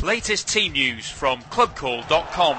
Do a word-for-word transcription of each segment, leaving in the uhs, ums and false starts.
Latest team news from club call dot com.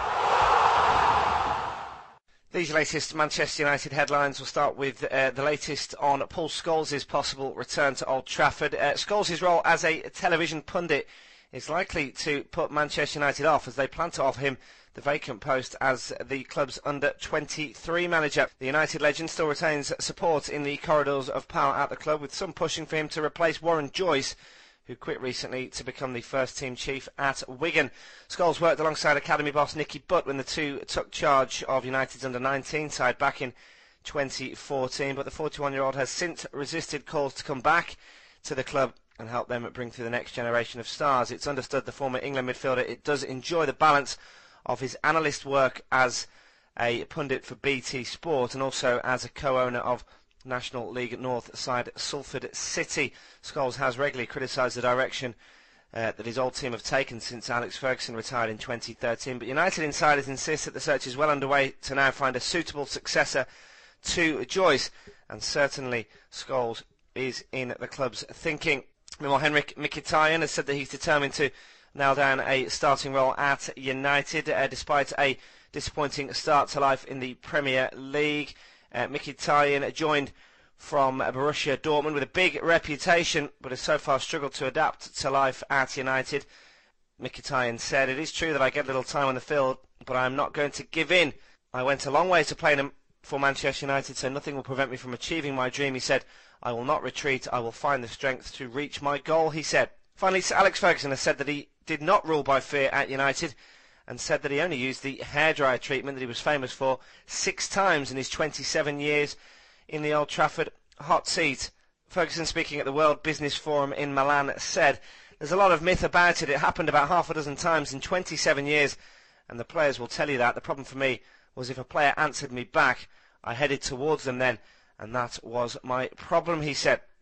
These latest Manchester United headlines will start with uh, the latest on Paul Scholes' possible return to Old Trafford. Uh, Scholes' role as a television pundit is likely to put Manchester United off, as they plan to offer him the vacant post as the club's under twenty-three manager. The United legend still retains support in the corridors of power at the club, with some pushing for him to replace Warren Joyce, who quit recently to become the first team chief at Wigan. Scholes worked alongside academy boss Nicky Butt when the two took charge of United's under nineteen side back in twenty fourteen, but the forty-one-year-old has since resisted calls to come back to the club and help them bring through the next generation of stars. It's understood the former England midfielder it does enjoy the balance of his analyst work as a pundit for B T Sport and also as a co-owner of National League North side Salford City. Scholes has regularly criticised the direction uh, that his old team have taken since Alex Ferguson retired in twenty thirteen, but United insiders insist that the search is well underway to now find a suitable successor to Joyce, and certainly Scholes is in the club's thinking. Meanwhile, Henrik Mkhitaryan has said that he's determined to nail down a starting role at United, uh, despite a disappointing start to life in the Premier League. Uh, Mkhitaryan joined from Borussia Dortmund with a big reputation, but has so far struggled to adapt to life at United. Mkhitaryan said, "It is true that I get little time on the field, but I am not going to give in. I went a long way to playing for Manchester United, so nothing will prevent me from achieving my dream." He said, "I will not retreat. I will find the strength to reach my goal," he said. Finally, Sir Alex Ferguson has said that he did not rule by fear at United, and said that he only used the hairdryer treatment that he was famous for six times in his twenty-seven years in the Old Trafford hot seat. Ferguson, speaking at the World Business Forum in Milan, said, "There's a lot of myth about it. It happened about half a dozen times in twenty-seven years, and the players will tell you that. The problem for me was if a player answered me back, I headed towards them then, and that was my problem," he said.